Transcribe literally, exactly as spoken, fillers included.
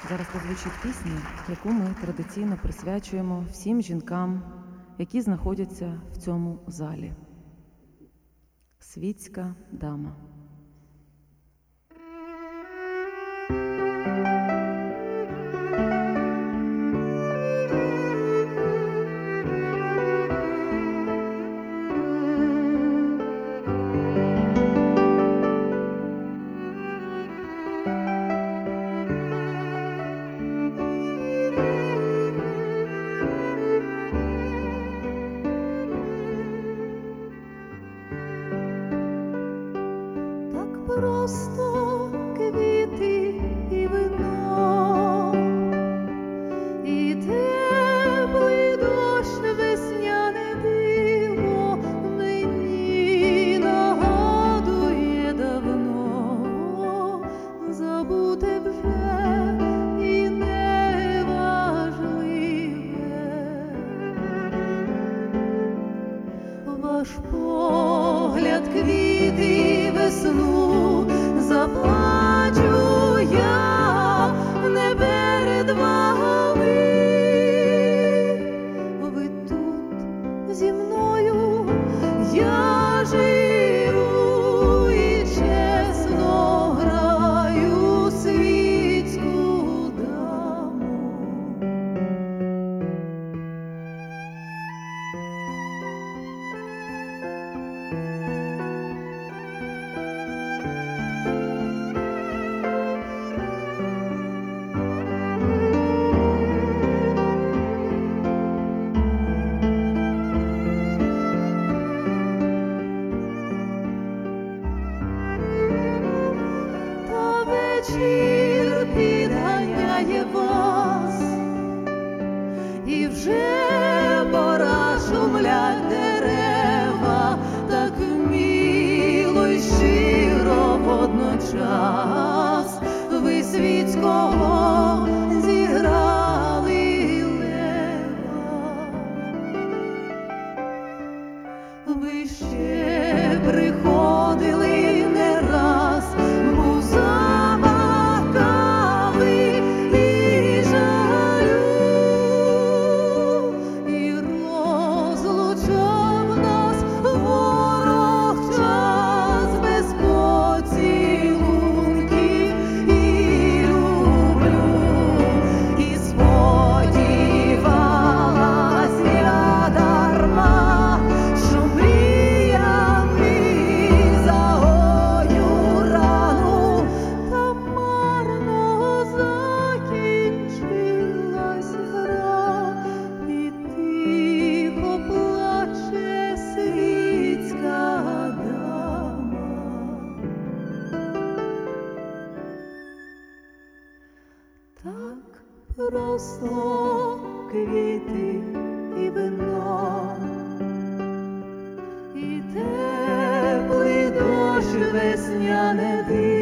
Зараз прозвучить пісня, яку ми традиційно присвячуємо всім жінкам, які знаходяться в цьому залі. Світська дама. Просто квіти і вино, і теплий дощ, весняне диво мені нагадує давно, забуте вже і неважливе. Ваш погляд квіти весну, заплачу я не перед вами. Ви тут зі мною, я живу і чесно граю світську даму. Вечір підганяє вас, і вже пора шумлять дерева, так мило й щиро водночас. Ви світського зіграли лева. Ви ще приходили не раз, так просто квіти і вино, і теплий дощ, весняне диво.